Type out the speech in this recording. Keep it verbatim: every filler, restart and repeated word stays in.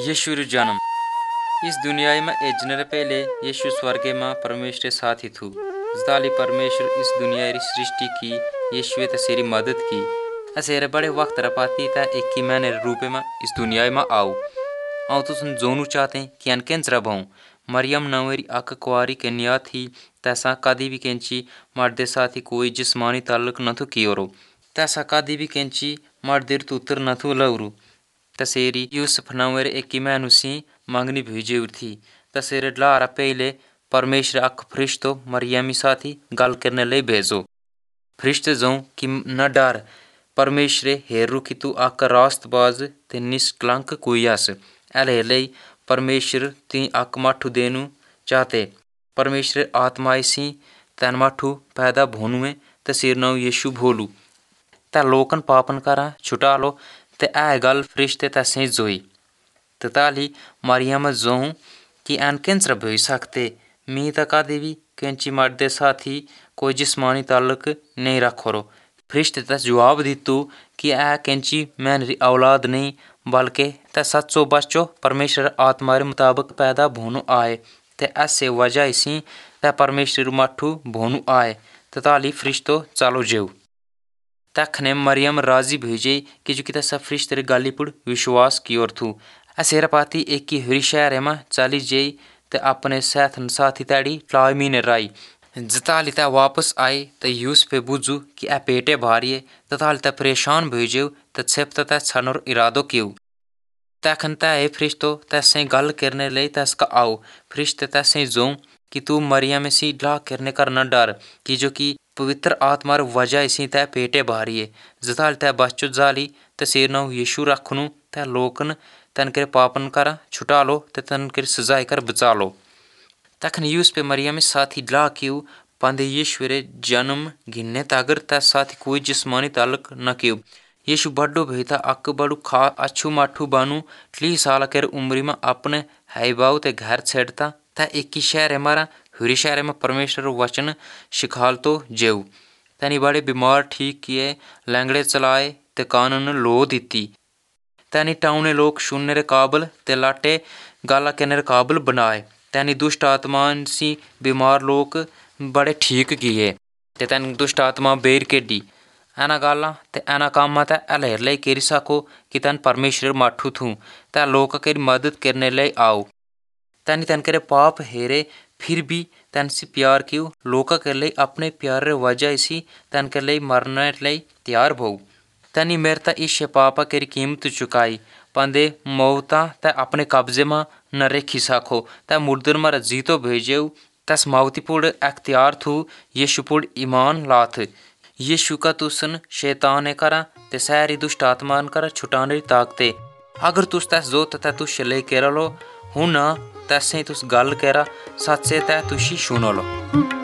यीशु रो जन्म। इस दुनिया में एजने रे पहले यीशु स्वर्ग में परमेश्वर साथ ही थू। जताली परमेश्वर इस दुनिया री सृष्टि की, यीशु ते सेरी मदद की। असेरे बड़े वक्त रपाती ता एक की मैंने रूप में इस दुनिया में आऊ। आऊ तो सुन जोनू चाहते कि अनकेंच रबाऊं। मरियम नवेरी अक कुआरी कन्या थी। तैसा कदी भी केंची मर्दे साथी कोई जिस्मानी ताल्लुक न थू कियोरो। तैसा कदी भी केंची मर्देर तुतर न थू लवरू। तसेरी यूसुफ नवेरे एक की मैनुसी मंगनी भेजे थी। तसेरे लारा पहले परमेश्वर अक फरिश्तो मरियमी साथी गल करने ले भेजो। फरिश्त जो कि न डर परमेश्वर हेरू कि तू अक रास्तबाज ते निष्कलंक कुयास। एले ले परमेश्वर ती अक मठू देनु चाहते। परमेश्वर आत्मा सी तन मठू पैदा भोनुए तसेर नौ यीशु भोलू। ता लोकन पापन करा छुटा लो ते आ गल फरिश्ते तसे जोई। तताली मरियम जो कि अनकेंच रह सकते मी तका देवी केंची मर्दे साथी कोई जिस्मानी ताल्लुक नहीं रखोरो। फरिश्ते तस जवाब दितु कि आ केंची मैनरी औलाद नहीं बल्कि त सच्चो बच्चो परमेश्वर आत्मा रे मुताबिक पैदा भोनु आए ते ऐसे वजह इसी त परमेश्वर मठू भोनु आए। तताली फरिश्तो चालो जेऊ। तखने मरियम राजी भेजे कि जो कि तसा फरिश्ते रे गाली पुड़ विश्वास की ओर थू। असेरा पाती एक की हरी शहर में चली जाई ते अपने साथ साथी ताड़ी लाई महीने राई। जताली ता वापस आई तो यूसुफे बुझू कि आ पेटे भारी है। तताली ता परेशान भेजे तो छेप ता छनोर इरादो कियो। तखन ता ए फरिश्तो तैसे गल करने ले तसका आओ। फरिश्ते तैसे जो कि तू मरियम सी ला करने कर न डर कि जो कि पवित्र आत्मा वजह इसी तय पेटे भारी है। जताल तय बच्चो जाली तसेर नौ यीशु रखनु तय लोकन तन कर पापन करा छुटा लो ते तन कर सजाए कर बचा लो। तखन यूसुफ पे मरियम साथी ला क्यों पंदे यीशु रे जन्म घिन्ने तागर तय साथी कोई जिस्मानी ताल्लुक न क्यों। यीशु बड्डो भेता अक बड़ू खा अच्छू माठू बानू टी साल कर उम्री में अपने हाई बाऊ ते घर छेड़ता ता एक की शहर मारा हुरी शहर में परमेश्वर वचन शिखाल तो जेऊ। तनी बड़े बीमार ठीक किए, लंगड़े चलाए ते कानून लो दीती। तनी टाउने लोग सुनने रे काबल ते लाटे गाला कहने रे काबल बनाए। तनी दुष्ट आत्मान सी बीमार लोग बड़े ठीक किए ते तनी दुष्ट आत्मा बेर के डी एना गाला ते एना काम ते अलहर ले केरी सको कि तन परमेश्वर माठू थू ता लोग के मदद करने ले आओ। तनी तन करे पाप हेरे फिर भी तन से प्यार क्यों लोका कर ले अपने प्यार रे वजह इसी तन कर ले मरने ले तैयार भो। तनी मेरता इस पापा केरी कीमत चुकाई पंदे मौता त अपने कब्जे में न रखी सको त मुर्दर मर जीतो भेजेऊ। तस मौती पुड़ अख्तियार थू यीशु पुड़ ईमान लाथ। यीशु का तुसन शैतान करा ते सारी दुष्ट आत्मान करा छुटाने ताकते। अगर तुस तस जो तथा तुस ले केरा लो हूं ना तैसे तुस गल करा सच्चे तै तुशी सुनो लो।